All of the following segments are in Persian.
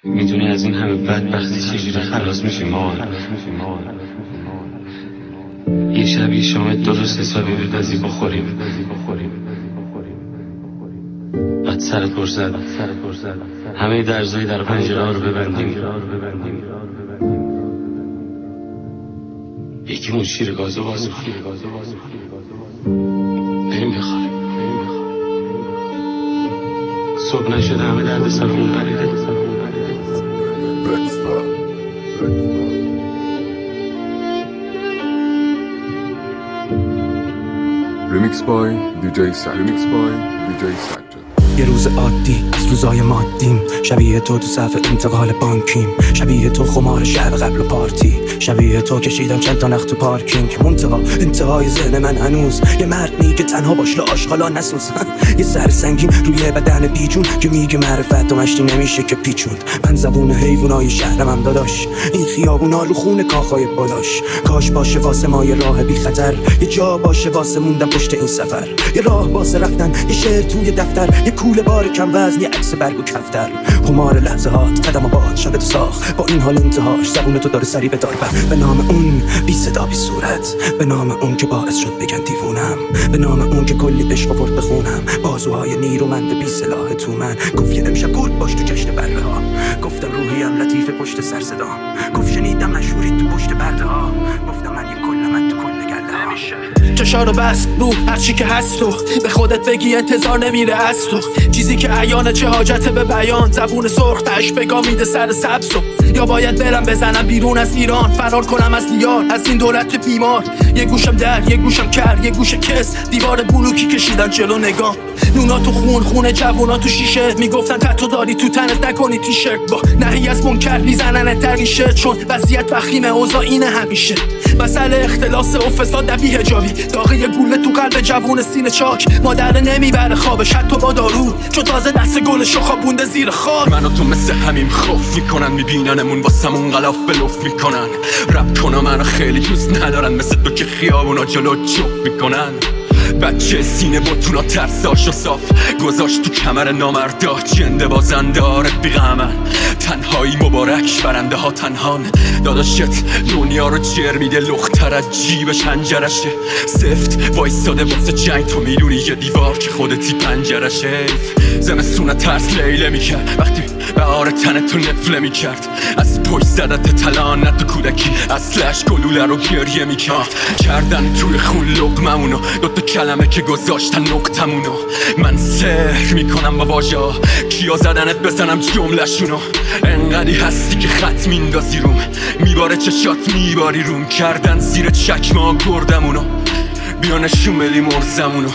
میدونی از این همه بدبختی چجوری خلاص میشیم مامان؟ یه شب یه شام درست حسابی بپزی بخوریم، بعد سرت پرسد همه درزای در پنجره ها رو ببندیم، یکیمون شیر گازو باز کنیم، بریم بخوریم. صبح نشده همه درد سرمون پریده. Remix by DJ Sajjad. یه روز عادی از روزای مادیم، شبیه تو صف انتقال بانکیم، شبیه تو خمار شب قبل پارتی، شبیه تو کشیدم چند تا نخت تو پارکینگ. انتهای ذهن من هنوز یه مرد میگه تنها باش لاشغالا نسوز. یه سر سنگین روی بدن بیجون که میگه معرفت و مشتی نمیشه که پیچوند. من زبون حیوانای شهرم هم داداش، این خیابونا رو خون کاخای بالاش. کاش باشه واسه ما یه راه بی خطر، یه جا باشه واسه موندن پشت این سفر، یه راه واسه رفتن، یه شعر توی دفتر، یه کوله بار کم وزن، یه عکس برگ و کفتر. خمار لحظه هات قدم باد شب تو ساخت، با این حال انتهاش زبون تو داره سری به دار. به نام اون بی صدا بی صورت، به نام اون که باعث شد بگن دیوونم، به نام اون که کلی عشق آورد بخونم. بازوهای نیرومند بی سلاح تو من گفت یه امشب گرد باش تو جشن بره ها. گفتم روحیم لطیف پشت سر صدا، گفت شنیدم مشهوری تو پشت پرده ها. گفتم من یه کلمت تو کل گله نمیشه. چشارو بست رو هرچی که هست تو به خودت بگی انتظار نمیره از تو. چیزی که عیانه چه حاجته به بیان، زبون سرخ تش بگا میده سر سبزو. یا باید برم بزنم بیرون از ایران، فرار کنم از لیان، از این دولت بیمار. یه گوشم در یه گوشم کر، یه گوشه کس، دیوار بلوکی کشیدن جلو نگام. نونا تو خون جوونا تو شیشه، میگفتن تتو داری تو تنت نکنی تیشرت. با نهی از منکر میزنن تریشه، چون وضعیت وخیمه اوضاع اینه همیشه. مسئله اختلاس و فساد بی حجابی، داغی گوله تو قلب جوون سینه چاک. مادر نمیبره خوابش حتی با دارو، چون تازه دست گلشو خوابونده زیر خاک. من و تو مثل همیم خوف میکنن، میبیننمون واسمون غلاف بلوف میکنن. رپ کنم منو خیلی دوست ندارن، مثل تو که خیابونا جلو چوف میکنن. بچه سینه بطونا ترساشو صاف گذاشت تو کمر نامردا، جنده بازنده آرد بیغمن. تنهایی مبارک برنده ها تنهان، داداشت دنیا رو جر میده لختر از جیبش هنجرشه. سفت وایستاده واسه جنگ، تو میدونی یه دیوار که خودتی پنجرشه. زمستونه ترس لیله میکرد وقتی بهار تن تو نفله میکرد. از پشت زدت تلانت تو کودکی، اصلش گلوله رو گریه میکرد. کردن توی خون لقممونو، دوتا کلمه که گذاشتن نقطمونو. من سحر میکنم با واژه ها، کیا زدنت بزنم جمله‌شونو. انقدی هستی که خط میندازی روم، میباره چشات میباری روم. کردن زیر چکمه گردمونو، بیا نشون بدی مرزمونو.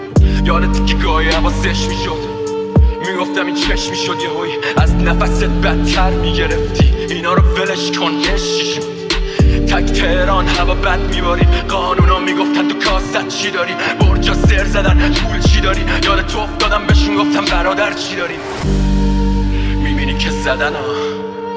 یادتی که گاهی حواسش میشد، میگفتم این چشم میشد یه هوی، از نفست بدتر میگرفتی. اینا رو ولش کن عشقی، تک تهران هوا بد میباری. قانونا میگفتن تو کاست چی داری، برجا سر زدن پول چی داری. یاد تو افتادم بهشون گفتم برادر چی داری. میبینی که زدن ها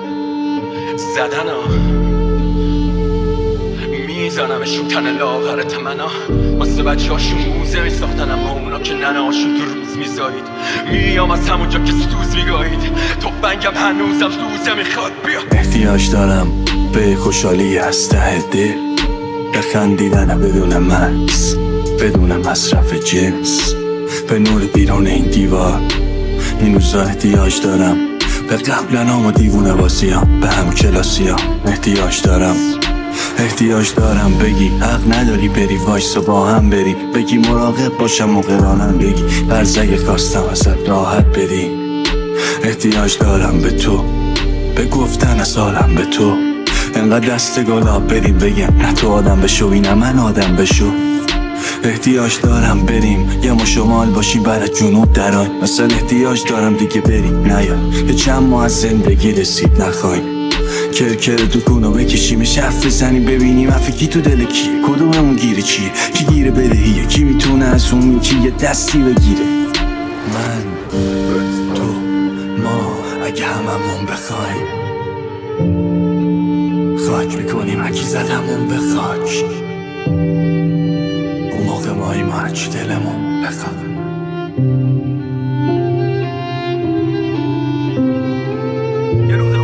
میزنمشون تن لاغرت منا. واسه بچه هاشون موزه میساختن، اما اونا که ننه هاشون تو روز میزایید. میام از همونجا که سوز میگایید، تفنگم هنوزم سوزه میخواد. بیا احتیاج دارم به خوشحالی از ته دل، به خندیدن بدون مکس، بدون مصرف جنس، به نور بیرون این دیوار. این روزا احتیاج دارم به قبلنام و دیوونه بازیام، به هم کلاسیام. احتیاج دارم بگی حق نداری بری، وایسا با هم بری. بگی مراقب باشم و قرانم بگی، برزگه خواستم ازت راحت بدی. احتیاج دارم به تو، به گفتن از حالم به تو. انقدر دست گلاب بدی بگم نه تو آدم بشو، نه من آدم بشو. احتیاج دارم بریم یه ما شمال باشی برای جنوب درای. مثلا احتیاج دارم دیگه بریم نیا، یه چند ماه از زندگی رسید نخوای. کرکر تو کنو بکشیم حرف بزنیم، ببینیم افکی تو دل کیه، کدوممون گیره چیه، کی گیره بدهیه، کی میتونه از اون یکی یه دستی بگیره. من تو ما اگه هممون بخوایم، خاک میکنیم هرکی زدمون به خاک. اون موقع مایی ما هرچی دلمون بخواد. یه روز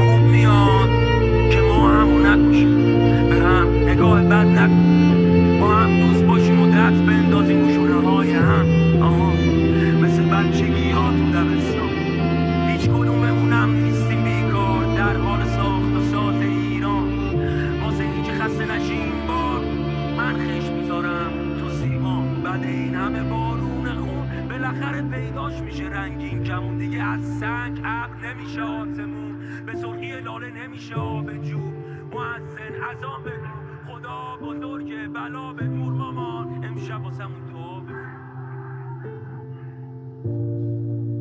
نگاه بد نکن، با هم دوست باشیم و دست بندازیم و شونه های هم. آها مثل بچگی ها تو دبستان، هیچ کدوممونم نیستیم بیکار در حال ساخت و ساز ایران. واسه اینکه خسته نشیم بار من خش میذارم تو سیمان. بعد این همه بارون خون بالاخره پیداش میشه رنگین کمون. دیگه از سنگ ابر نمیشه آسمون، به سرخی لاله نمیشه آب جو. محسن اذان بگو خدا بزرگه بلا به دور مامان، امشب واسمون دعا بگو.